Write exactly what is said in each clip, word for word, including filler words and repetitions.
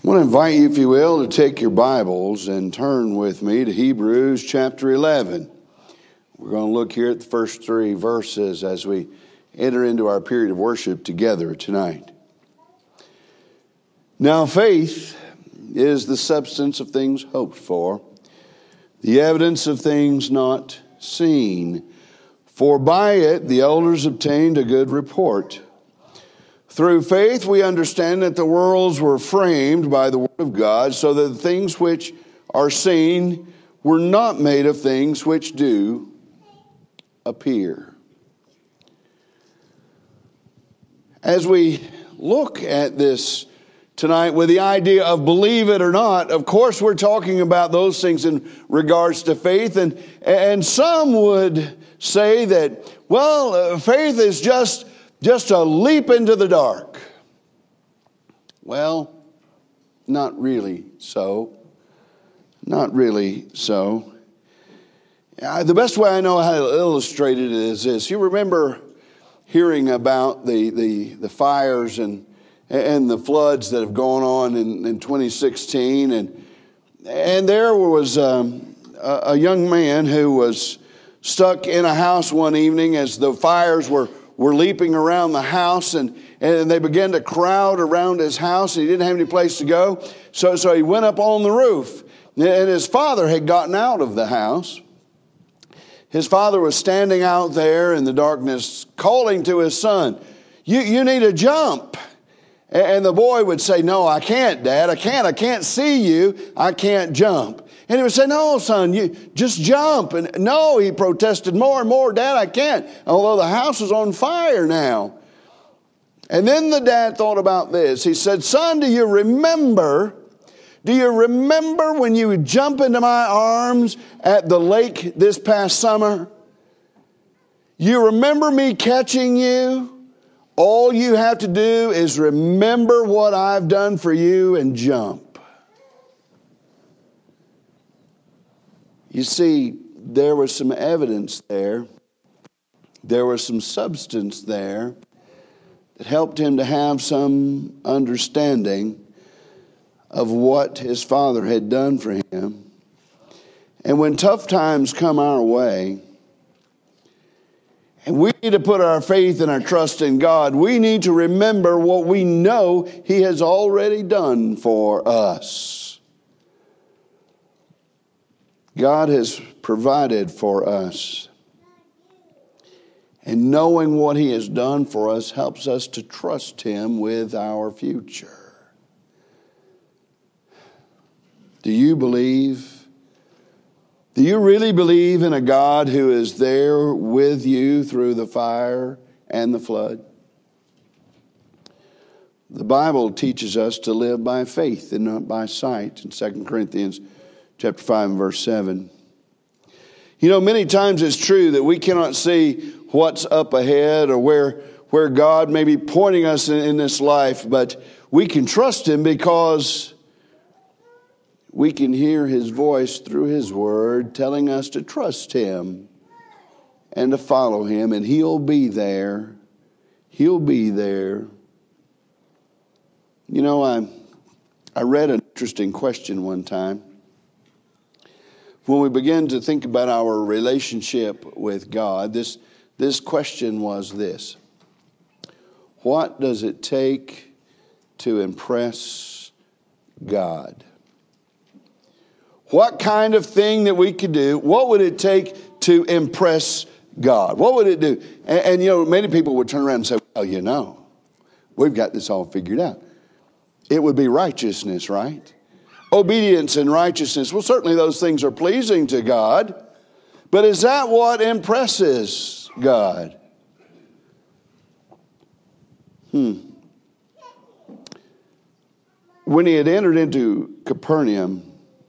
I want to invite you, if you will, to take your Bibles and turn with me to Hebrews chapter eleven. We're going to look here at the first three verses as we enter into our period of worship together tonight. Now faith is the substance of things hoped for, the evidence of things not seen. For by it the elders obtained a good report. Through faith we understand that the worlds were framed by the word of God, so that the things which are seen were not made of things which do appear. As we look at this tonight with the idea of believe it or not, of course we're talking about those things in regards to faith, and, and some would say that, well, faith is just Just a leap into the dark. Well, not really so. Not really so. Uh, the best way I know how to illustrate it is this. You remember hearing about the, the, the fires and, and the floods that have gone on in, in twenty sixteen. And, and there was um, a, a young man who was stuck in a house one evening as the fires were were leaping around the house, and, and they began to crowd around his house, and he didn't have any place to go. So, so he went up on the roof, and his father had gotten out of the house. His father was standing out there in the darkness, calling to his son, you, you need to jump. And the boy would say, no, I can't, Dad. I can't. I can't see you. I can't jump. And he would say, no, son, you just jump. And no, he protested more and more, Dad, I can't. Although the house is on fire now. And then the dad thought about this. He said, son, do you remember, do you remember when you would jump into my arms at the lake this past summer? You remember me catching you? All you have to do is remember what I've done for you and jump. You see, there was some evidence there. There was some substance there that helped him to have some understanding of what his father had done for him. And when tough times come our way, and we need to put our faith and our trust in God, we need to remember what we know He has already done for us. God has provided for us. And knowing what He has done for us helps us to trust Him with our future. Do you believe? Do you really believe in a God who is there with you through the fire and the flood? The Bible teaches us to live by faith and not by sight in Second Corinthians chapter five and verse seven. You know, many times it's true that we cannot see what's up ahead or where, where God may be pointing us in, in this life, but we can trust Him because we can hear His voice through His Word telling us to trust Him and to follow Him, and He'll be there. He'll be there. You know, I, I read an interesting question one time. When we begin to think about our relationship with God, this, this question was this: what does it take to impress God? What kind of thing that we could do, what would it take to impress God? What would it do? And, and you know, many people would turn around and say, well, you know, we've got this all figured out. It would be righteousness, right? Obedience and righteousness. Well, certainly those things are pleasing to God. But is that what impresses God? Hmm. When He had entered into Capernaum,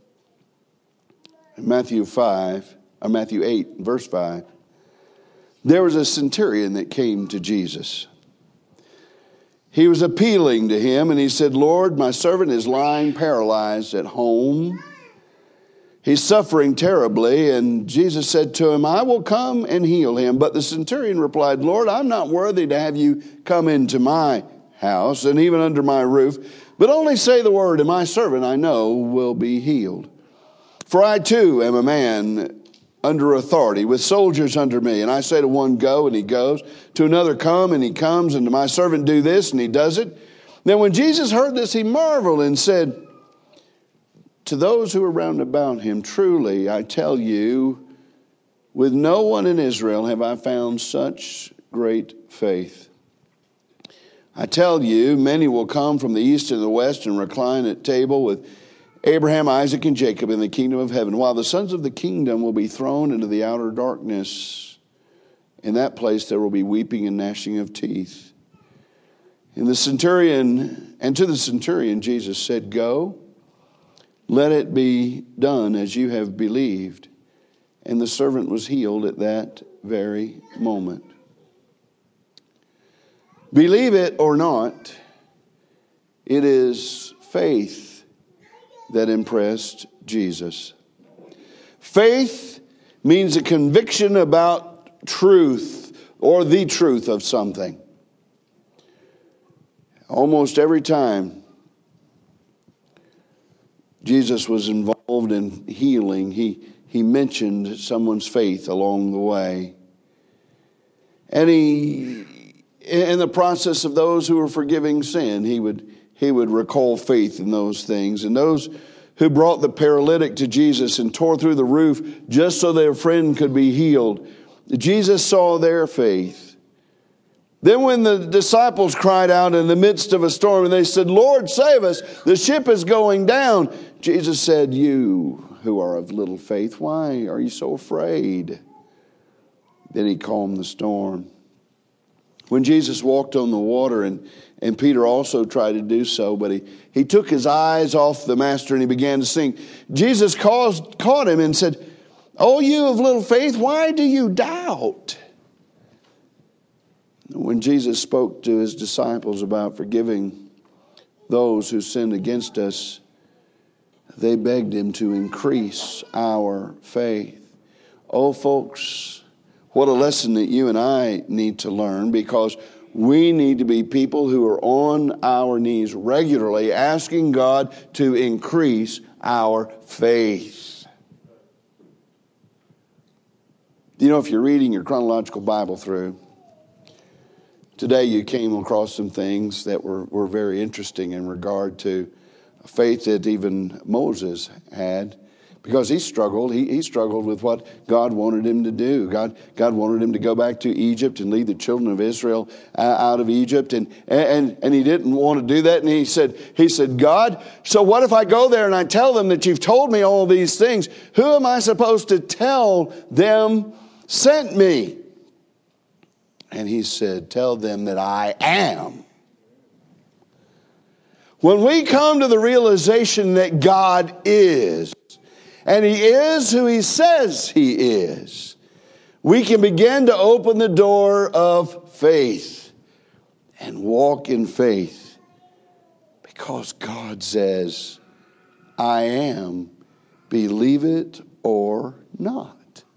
Matthew five, or Matthew eight, verse five, there was a centurion that came to Jesus. He was appealing to Him, and he said, Lord, my servant is lying paralyzed at home. He's suffering terribly. And Jesus said to him, I will come and heal him. But the centurion replied, Lord, I'm not worthy to have you come into my house and even under my roof, but only say the word, and my servant I know will be healed. For I too am a man under authority, with soldiers under me. And I say to one, go, and he goes. To another, come, and he comes. And to my servant, do this, and he does it. Then when Jesus heard this, he marveled and said to those who were round about him, truly, I tell you, with no one in Israel have I found such great faith. I tell you, many will come from the east and the west and recline at table with Abraham, Isaac, and Jacob in the kingdom of heaven, while the sons of the kingdom will be thrown into the outer darkness. In that place there will be weeping and gnashing of teeth. And the centurion, and to the centurion Jesus said, go, let it be done as you have believed. And the servant was healed at that very moment. Believe it or not, it is faith that impressed Jesus. Faith means a conviction about truth or the truth of something. Almost every time Jesus was involved in healing, he, he mentioned someone's faith along the way. And he, in the process of those who were forgiving sin, he would He would recall faith in those things. And those who brought the paralytic to Jesus and tore through the roof just so their friend could be healed, Jesus saw their faith. Then when the disciples cried out in the midst of a storm and they said, Lord, save us, the ship is going down. Jesus said, you who are of little faith, why are you so afraid? Then he calmed the storm. When Jesus walked on the water, and, and Peter also tried to do so, but he, he took his eyes off the master and he began to sink. Jesus caused, caught him and said, oh, you of little faith, why do you doubt? When Jesus spoke to his disciples about forgiving those who sinned against us, they begged him to increase our faith. Oh, folks, what a lesson that you and I need to learn, because we need to be people who are on our knees regularly asking God to increase our faith. You know, if you're reading your chronological Bible through, today you came across some things that were, were very interesting in regard to faith that even Moses had. Because he struggled, he, he struggled with what God wanted him to do. God, God wanted him to go back to Egypt and lead the children of Israel uh, out of Egypt, and, and and he didn't want to do that. And he said, he said, God, so what if I go there and I tell them that you've told me all these things? Who am I supposed to tell them sent me? And he said, tell them that I am. When we come to the realization that God is, and he is who he says he is, we can begin to open the door of faith and walk in faith, because God says, I am, believe it or not.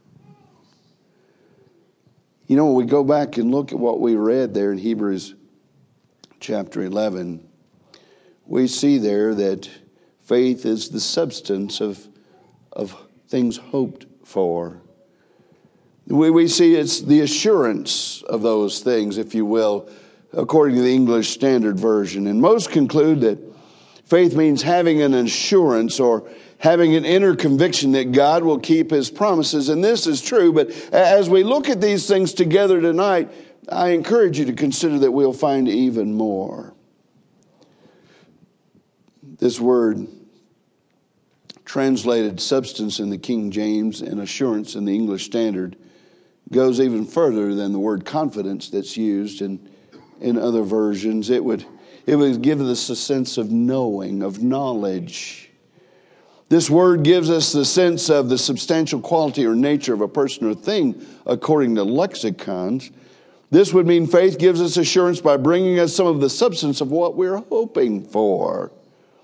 You know, when we go back and look at what we read there in Hebrews chapter eleven, we see there that faith is the substance of of things hoped for. We, we see it's the assurance of those things, if you will, according to the English Standard Version. And most conclude that faith means having an assurance or having an inner conviction that God will keep his promises. And this is true, but as we look at these things together tonight, I encourage you to consider that we'll find even more. This word, translated substance in the King James and assurance in the English Standard, goes even further than the word confidence that's used in, in other versions. It would, it would give us a sense of knowing, of knowledge. This word gives us the sense of the substantial quality or nature of a person or thing, according to lexicons. This would mean faith gives us assurance by bringing us some of the substance of what we're hoping for.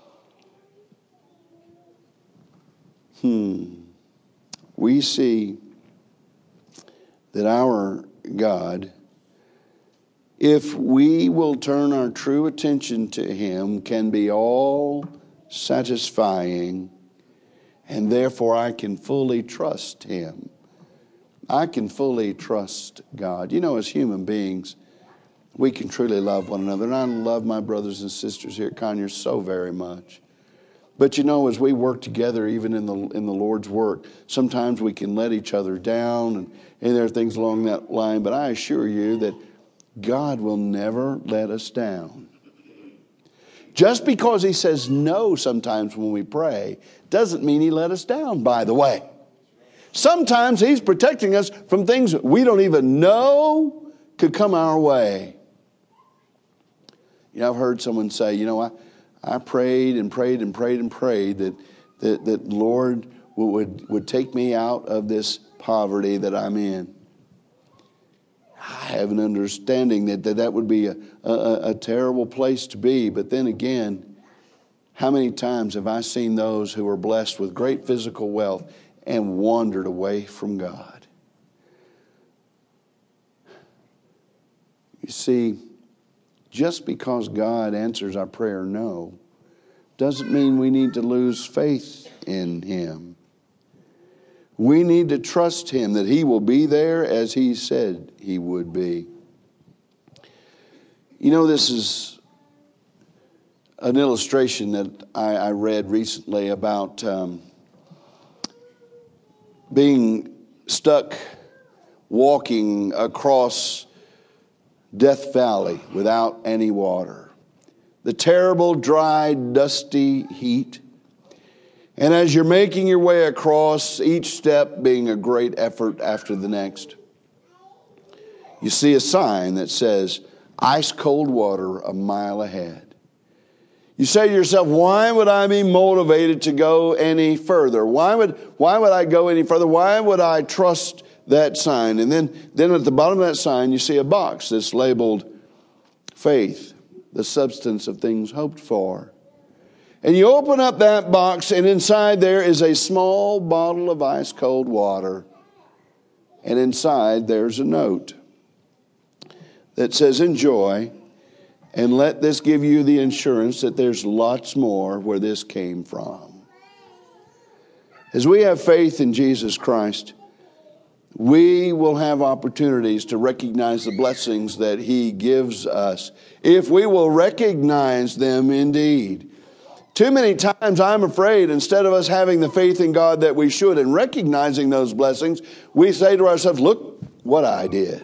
Hmm. We see that our God if we will turn our true attention to Him, can be all satisfying, and therefore I can fully trust Him. I can fully trust God. You know, as human beings, we can truly love one another. And I love my brothers and sisters here at Conyers so very much. But you know, as we work together, even in the in the Lord's work, sometimes we can let each other down, and, and there are things along that line. But I assure you that God will never let us down. Just because He says no sometimes when we pray doesn't mean He let us down, by the way. Sometimes He's protecting us from things that we don't even know could come our way. You know, I've heard someone say, you know, I, I prayed and prayed and prayed and prayed that that, that Lord would, would take me out of this poverty that I'm in. I have an understanding that that, that would be a, a, a terrible place to be. But then again, how many times have I seen those who are blessed with great physical wealth and wandered away from God? You see, just because God answers our prayer no, doesn't mean we need to lose faith in Him. We need to trust Him that He will be there as He said He would be. You know, this is an illustration that I, I read recently about um, being stuck walking across Death Valley without any water. The terrible, dry, dusty heat. And as you're making your way across, each step being a great effort after the next, you see a sign that says, ice cold water a mile ahead. You say to yourself, why would I be motivated to go any further? Why would, why would I go any further? Why would I trust that sign? And then, then at the bottom of that sign, you see a box that's labeled faith, the substance of things hoped for. And you open up that box, and inside there is a small bottle of ice cold water. And inside there's a note that says, enjoy, and let this give you the assurance that there's lots more where this came from. As we have faith in Jesus Christ, we will have opportunities to recognize the blessings that He gives us, if we will recognize them indeed. Too many times, I'm afraid, instead of us having the faith in God that we should and recognizing those blessings, we say to ourselves, look what I did.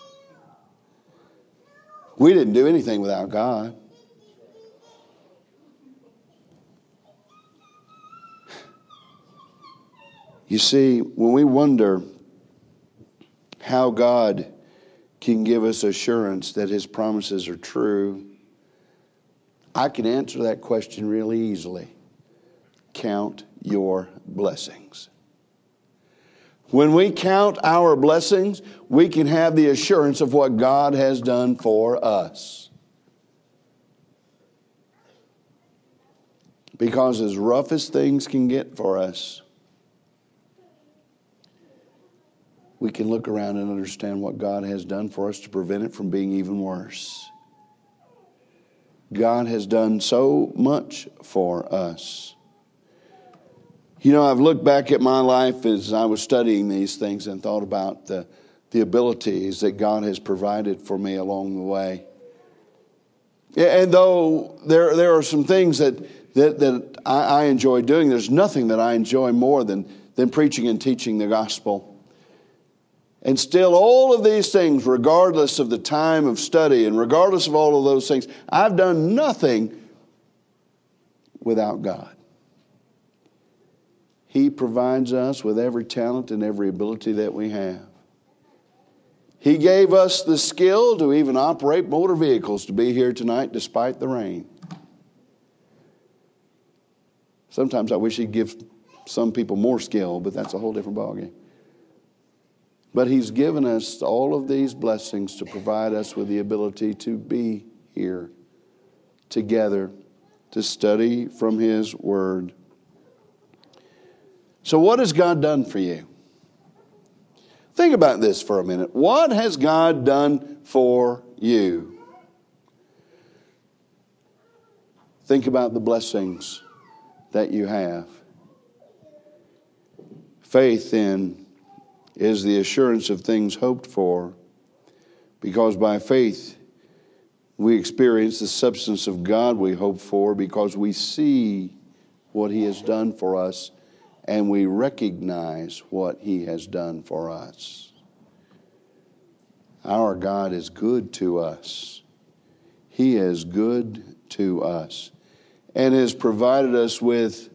We didn't do anything without God. You see, when we wonder how God can give us assurance that His promises are true, I can answer that question really easily. Count your blessings. When we count our blessings, we can have the assurance of what God has done for us. Because as rough as things can get for us, we can look around and understand what God has done for us to prevent it from being even worse. God has done so much for us. You know, I've looked back at my life as I was studying these things and thought about the, the abilities that God has provided for me along the way. And though there, there are some things that, that, that I, I enjoy doing, there's nothing that I enjoy more than, than preaching and teaching the gospel. And still, all of these things, regardless of the time of study and regardless of all of those things, I've done nothing without God. He provides us with every talent and every ability that we have. He gave us the skill to even operate motor vehicles to be here tonight despite the rain. Sometimes I wish He'd give some people more skill, but that's a whole different ballgame. But He's given us all of these blessings to provide us with the ability to be here together to study from His Word. So what has God done for you? Think about this for a minute. What has God done for you? Think about the blessings that you have. Faith, then, is the assurance of things hoped for, because by faith we experience the substance of God we hope for, because we see what He has done for us and we recognize what He has done for us. Our God is good to us. He is good to us and has provided us with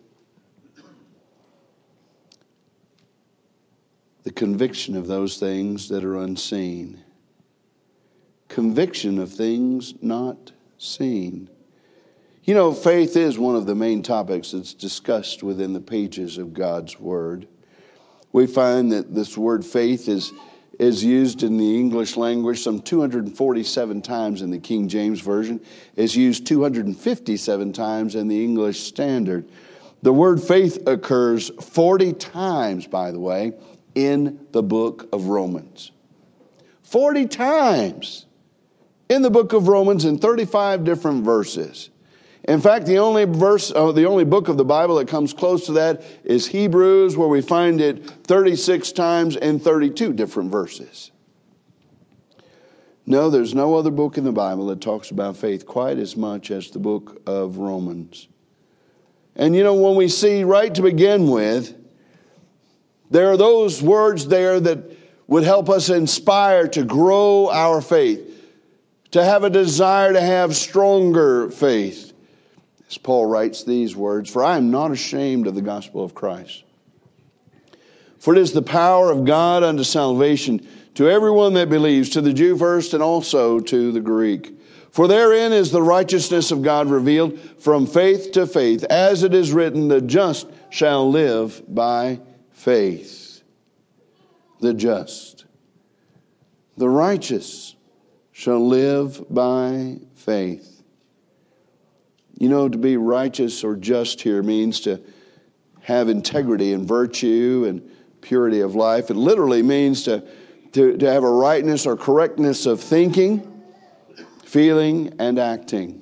the conviction of those things that are unseen. Conviction of things not seen. You know, faith is one of the main topics that's discussed within the pages of God's Word. We find that this word faith is, is used in the English language some two hundred forty-seven times in the King James Version. It's used two hundred fifty-seven times in the English Standard. The word faith occurs forty times, by the way, in the book of Romans. forty times in the book of Romans in thirty-five different verses. In fact, the only verse, uh, the only book of the Bible that comes close to that is Hebrews, where we find it thirty-six times in thirty-two different verses. No, there's no other book in the Bible that talks about faith quite as much as the book of Romans. And you know, when we see right to begin with, there are those words there that would help us inspire to grow our faith, to have a desire to have stronger faith. As Paul writes these words, "For I am not ashamed of the gospel of Christ. For it is the power of God unto salvation to everyone that believes, to the Jew first and also to the Greek. For therein is the righteousness of God revealed from faith to faith, as it is written, the just shall live by faith." The just, the righteous shall live by faith. You know, to be righteous or just here means to have integrity and virtue and purity of life. It literally means to, to, to have a rightness or correctness of thinking, feeling, and acting.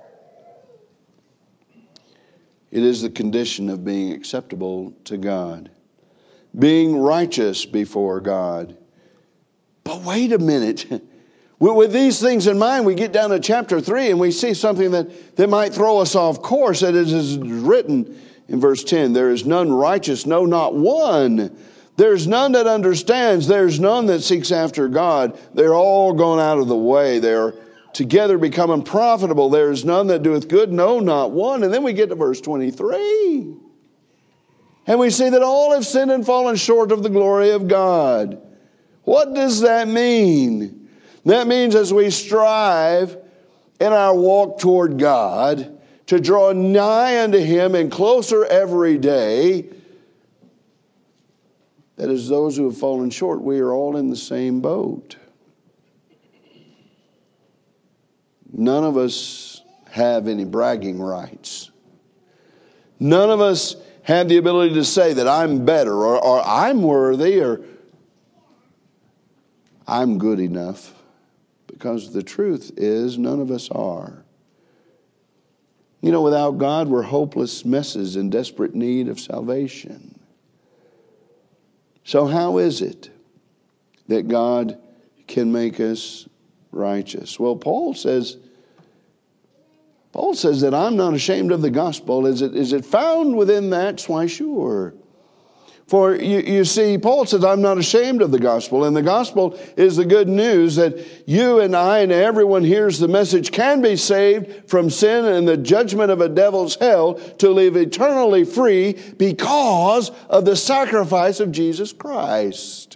It is the condition of being acceptable to God, being righteous before God. But wait a minute. With these things in mind, we get down to chapter three and we see something that, that might throw us off course. That is written in verse ten. There is none righteous, no, not one. There's none that understands. There's none that seeks after God. They're all gone out of the way. They're together become unprofitable. There is none that doeth good, no, not one. And then we get to verse twenty-three. And we see that all have sinned and fallen short of the glory of God. What does that mean? That means as we strive in our walk toward God to draw nigh unto Him and closer every day, that as those who have fallen short, we are all in the same boat. None of us have any bragging rights. None of us have the ability to say that I'm better or, or I'm worthy or I'm good enough. Because the truth is, none of us are. You know, without God, we're hopeless messes in desperate need of salvation. So how is it that God can make us righteous? Well, Paul says, Paul says that I'm not ashamed of the gospel. Is it, is it found within that? Why, sure. For you, you see, Paul says, I'm not ashamed of the gospel. And the gospel is the good news that you and I and everyone hears the message can be saved from sin and the judgment of a devil's hell to live eternally free because of the sacrifice of Jesus Christ.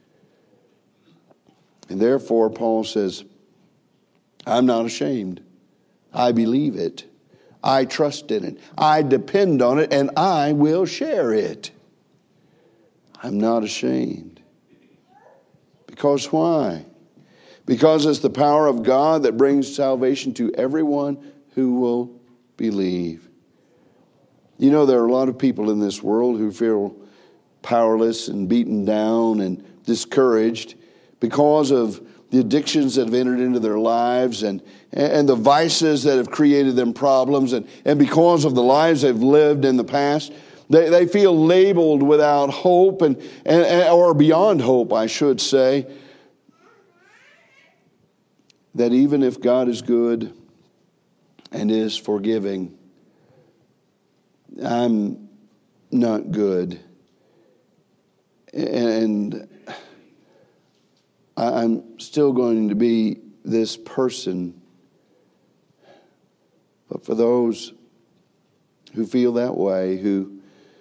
And therefore, Paul says, I'm not ashamed. I believe it. I trust in it. I depend on it, and I will share it. I'm not ashamed. Because why? Because it's the power of God that brings salvation to everyone who will believe. You know, there are a lot of people in this world who feel powerless and beaten down and discouraged because of the addictions that have entered into their lives and, and the vices that have created them problems, and, and because of the lives they've lived in the past, they, they feel labeled without hope and, and or beyond hope, I should say. That even if God is good and is forgiving, I'm not good. And I'm still going to be this person. But for those who feel that way, who,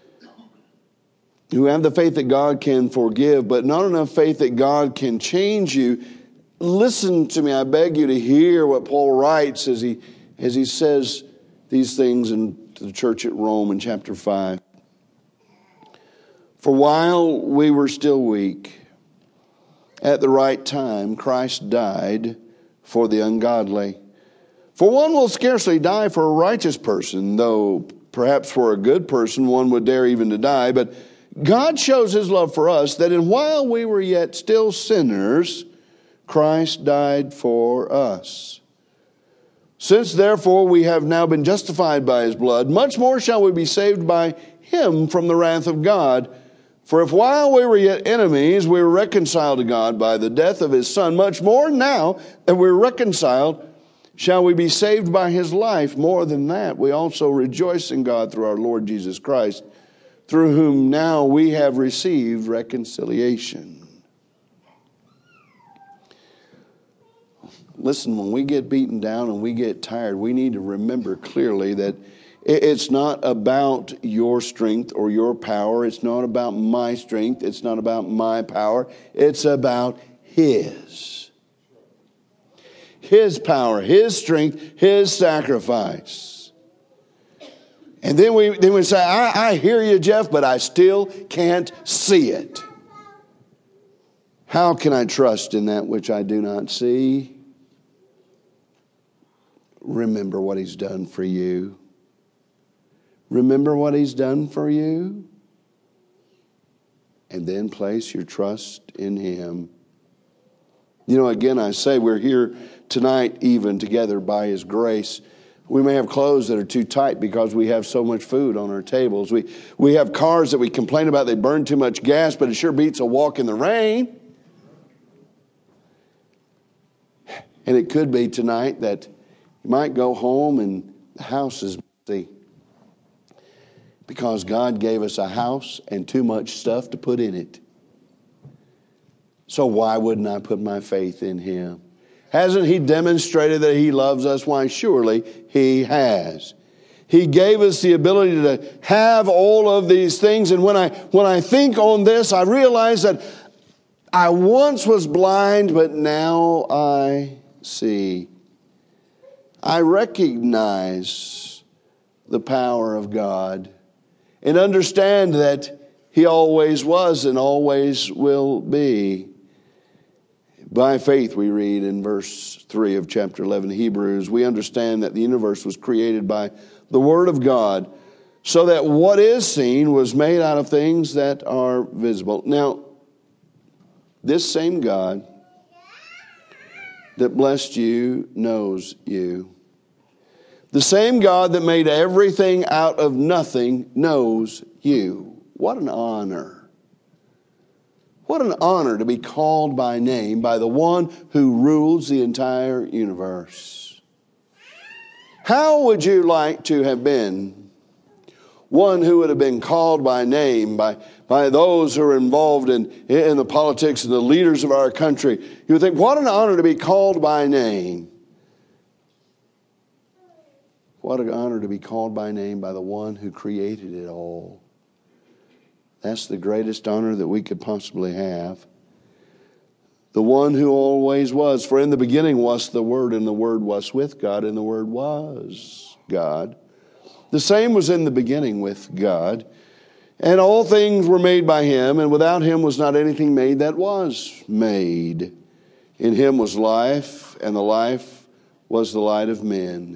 who have the faith that God can forgive, but not enough faith that God can change you, listen to me. I beg you to hear what Paul writes as he, as he says these things in the church at Rome in chapter five. For while we were still weak, at the right time, Christ died for the ungodly. For one will scarcely die for a righteous person, though perhaps for a good person one would dare even to die. But God shows his love for us, that in while we were yet still sinners, Christ died for us. Since therefore we have now been justified by his blood, much more shall we be saved by him from the wrath of God. For if while we were yet enemies, we were reconciled to God by the death of his Son, much more now that we're reconciled, shall we be saved by his life. More than that, we also rejoice in God through our Lord Jesus Christ, through whom now we have received reconciliation. Listen, when we get beaten down and we get tired, we need to remember clearly that it's not about your strength or your power. It's not about my strength. It's not about my power. It's about his. His power, his strength, his sacrifice. And then we, then we say, I, I hear you, Jeff, but I still can't see it. How can I trust in that which I do not see? Remember what he's done for you. Remember what he's done for you. And then place your trust in him. You know, again, I say we're here tonight even together by his grace. We may have clothes that are too tight because we have so much food on our tables. We, we have cars that we complain about they burn too much gas, but it sure beats a walk in the rain. And it could be tonight that you might go home and the house is empty. Because God gave us a house and too much stuff to put in it. So why wouldn't I put my faith in him? Hasn't he demonstrated that he loves us? Why, surely he has. He gave us the ability to have all of these things. And when I, when I think on this, I realize that I once was blind, but now I see. I recognize the power of God. And understand that he always was and always will be. By faith, we read in verse three of chapter eleven of Hebrews, we understand that the universe was created by the Word of God, so that what is seen was made out of things that are visible. Now, this same God that blessed you knows you. The same God that made everything out of nothing knows you. What an honor. What an honor to be called by name by the one who rules the entire universe. How would you like to have been one who would have been called by name by, by those who are involved in, in the politics and the leaders of our country? You would think, what an honor to be called by name. What an honor to be called by name by the one who created it all. That's the greatest honor that we could possibly have. The one who always was. For in the beginning was the Word, and the Word was with God, and the Word was God. The same was in the beginning with God. And all things were made by him, and without him was not anything made that was made. In him was life, and the life was the light of men.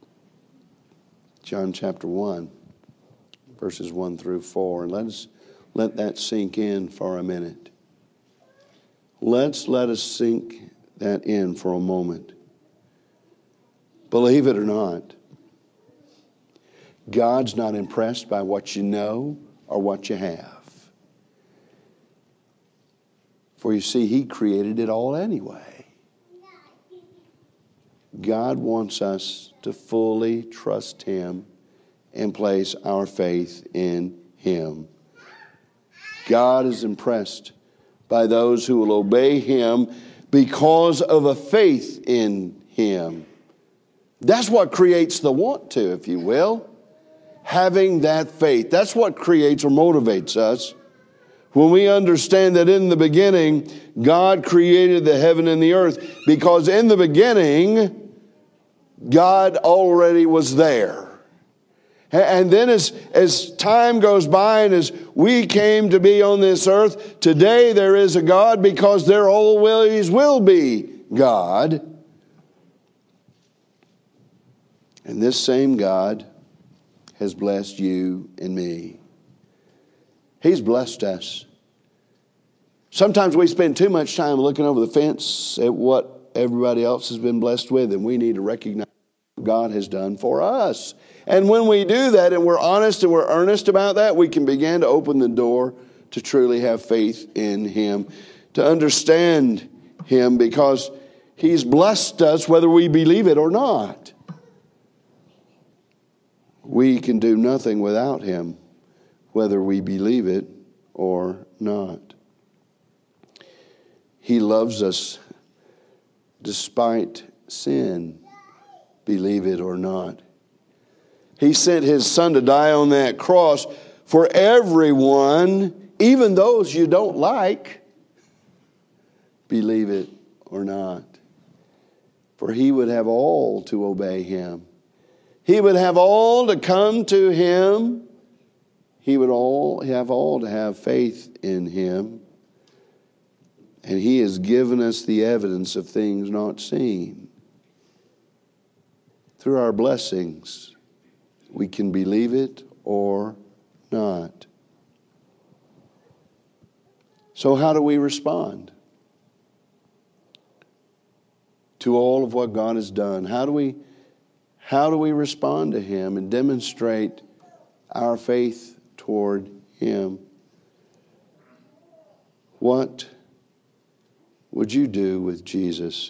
John chapter one, verses one through four. And let us let that sink in for a minute. Let's let us sink that in for a moment. Believe it or not, God's not impressed by what you know or what you have. For you see, He created it all anyway. God wants us to fully trust Him and place our faith in Him. God is impressed by those who will obey Him because of a faith in Him. That's what creates the want to, if you will. Having that faith. That's what creates or motivates us. When we understand that in the beginning, God created the heaven and the earth, because in the beginning, God already was there. And then as, as time goes by and as we came to be on this earth, today there is a God because there always will be God. And this same God has blessed you and me. He's blessed us. Sometimes we spend too much time looking over the fence at what everybody else has been blessed with, and we need to recognize what God has done for us. And when we do that and we're honest and we're earnest about that, we can begin to open the door to truly have faith in Him, to understand Him, because He's blessed us whether we believe it or not. We can do nothing without Him, whether we believe it or not. He loves us despite sin, believe it or not. He sent His Son to die on that cross for everyone, even those you don't like, believe it or not. For He would have all to obey Him. He would have all to come to Him. He would all have all to have faith in Him. And He has given us the evidence of things not seen. Through our blessings, we can believe it or not. So how do we respond to all of what God has done? How do we, how do we respond to Him and demonstrate our faith toward Him? What would you do with Jesus?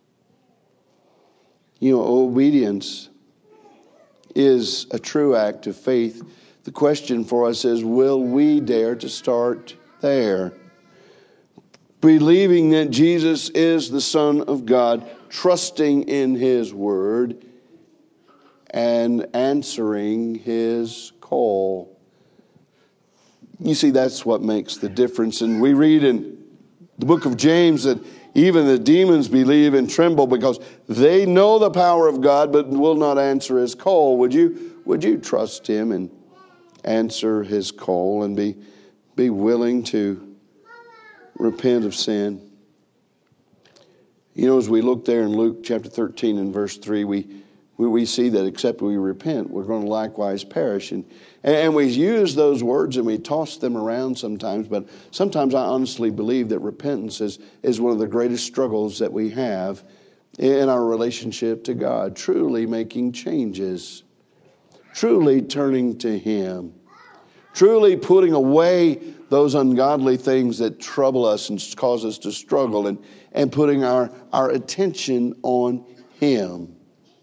You know, obedience is a true act of faith. The question for us is, will we dare to start there? Believing that Jesus is the Son of God, trusting in His Word, and answering His call. You see, that's what makes the difference. And we read in the book of James that even the demons believe and tremble because they know the power of God but will not answer His call. Would you, would you trust Him and answer His call and be, be willing to repent of sin? You know, as we look there in Luke chapter thirteen and verse three, we, we, we see that except we repent, we're going to likewise perish. And, and we use those words and we toss them around sometimes, but sometimes I honestly believe that repentance is, is one of the greatest struggles that we have in our relationship to God. Truly making changes, truly turning to Him, truly putting away those ungodly things that trouble us and cause us to struggle, and, and putting our, our attention on Him.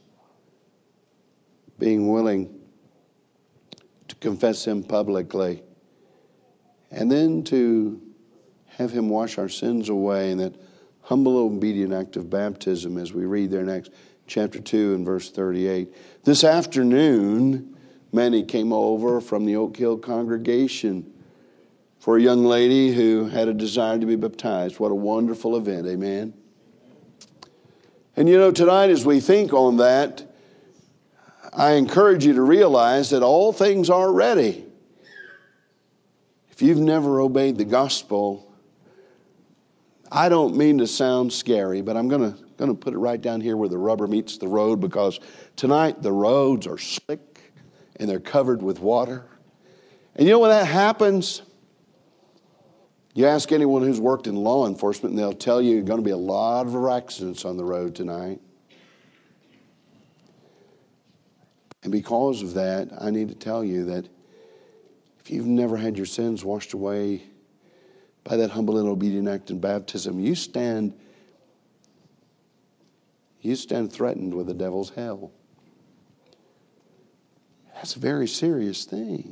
Being willing to confess Him publicly, and then to have Him wash our sins away in that humble, obedient act of baptism, as we read there next, chapter two and verse thirty-eight. This afternoon, many came over from the Oak Hill congregation for a young lady who had a desire to be baptized. What a wonderful event, amen? And you know, tonight as we think on that, I encourage you to realize that all things are ready. If you've never obeyed the gospel, I don't mean to sound scary, but I'm going to going to put it right down here where the rubber meets the road, because tonight the roads are slick and they're covered with water. And you know when that happens, You ask anyone who's worked in law enforcement, and they'll tell you there's going to be a lot of accidents on the road tonight. And because of that, I need to tell you that if you've never had your sins washed away by that humble and obedient act in baptism, you stand, you stand threatened with the devil's hell. That's a very serious thing.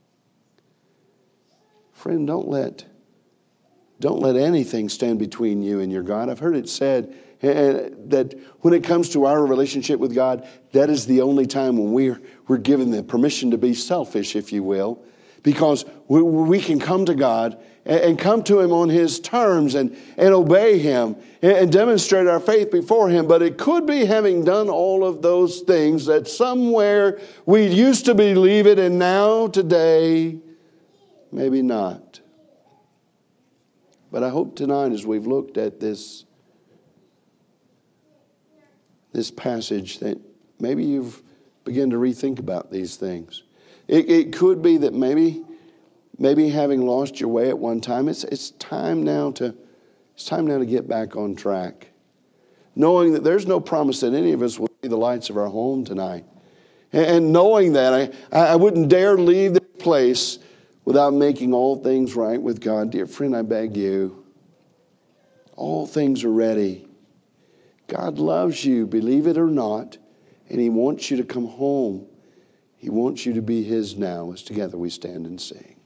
Friend, don't let, don't let anything stand between you and your God. I've heard it said that when it comes to our relationship with God, that is the only time when we're, we're given the permission to be selfish, if you will, because we, we can come to God and, and come to Him on His terms and, and obey Him and, and demonstrate our faith before Him. But it could be having done all of those things that somewhere we used to believe it and now today, maybe not. But I hope tonight as we've looked at this this passage that maybe you've begun to rethink about these things. It, it could be that maybe, maybe having lost your way at one time, it's it's time now to it's time now to get back on track. Knowing that there's no promise that any of us will see the lights of our home tonight. And, and knowing that, I, I wouldn't dare leave this place without making all things right with God. Dear friend, I beg you, all things are ready. God loves you, believe it or not, and He wants you to come home. He wants you to be His now as together we stand and sing.